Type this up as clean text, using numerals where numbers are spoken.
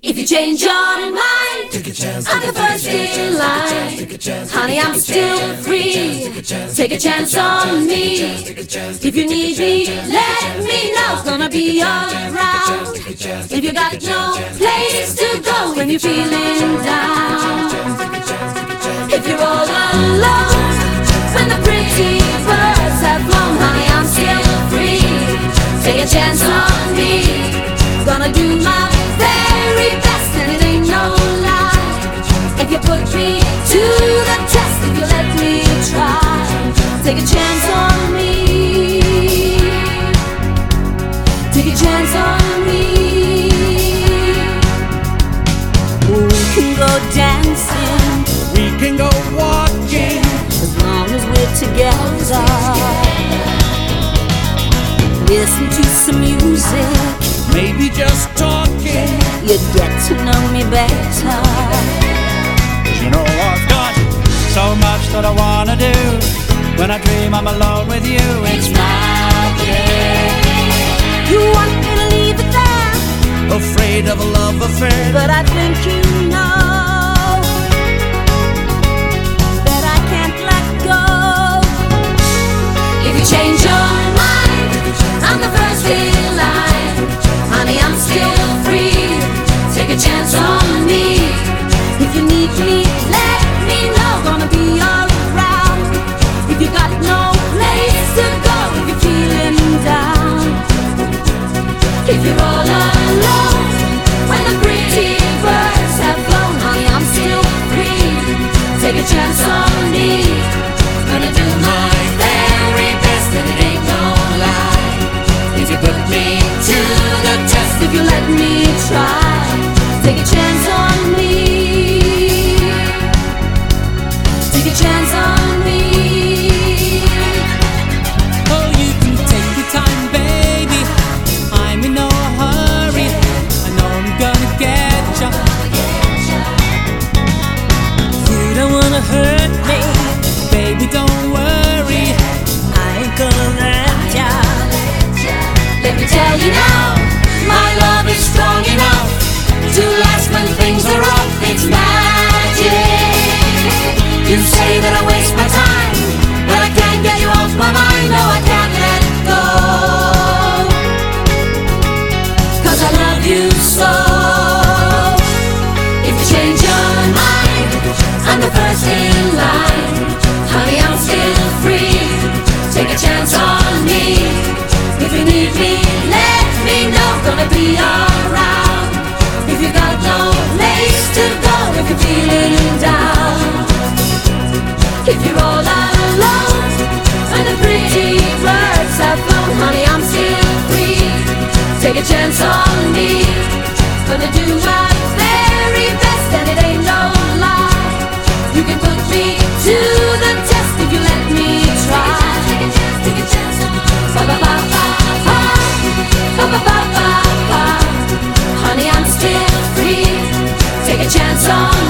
If you change your mind, take a chance, I'm the first in line. Honey, I'm still free. Take a chance on me. If you need me, let me know. Gonna be around. If you got no place to go when you're feeling down. If you're all alone, when the pretty birds have flown, honey, I'm still free. Take a chance on me. Gonna do my very best, and it ain't no lie. If you put me to the test, if you let me try, take a chance on me. Take a chance on me. We can go dancing, we can go walking, as long as we're together. Listen to some music, maybe just talking, you'd get to know me better. You know I've got so much that I wanna do. When I dream I'm alone with you, it's magic. You want me to leave it there, afraid of a love affair, but I think you know that I can't let go. If you change your mind, I'm the first in line. Honey, I'm still free. Take a chance on me. If you need me, let me know. Gonna be around. If you got no place to go, if you're feeling down, if you're all alone, when the pretty birds have flown, honey, I'm still free. Take a chance on me. Gonna do my very best, and it ain't no lie. If you put me to the test, if you let me try, take a chance on me. Take a chance on me. oh, you can take your time, baby. I'm in no hurry. I know I'm gonna get you. You don't wanna hurt me, Baby, don't worry. I ain't gonna let ya. Let me tell you now, my love is strong enough to last when things are rough. It's magic. You say that I waste my time, but I can't get you off my mind. No, I can't let go, 'cause I love you so. If you change your mind, I'm the first in line. Honey, I'm still free. Take a chance on me. If you need me, let me know. Gonna be around. If you got no place to go, if you're feeling down, if you're all alone, when the pretty birds have flown, honey, I'm still free. Take a chance on me. Gonna do my very best, and it ain't no lie. You can put me to the test if you let me try. Take a chance on me. Ba ba ba ba ba. Ba ba ba ba ba. Honey, I'm still free. Take a chance on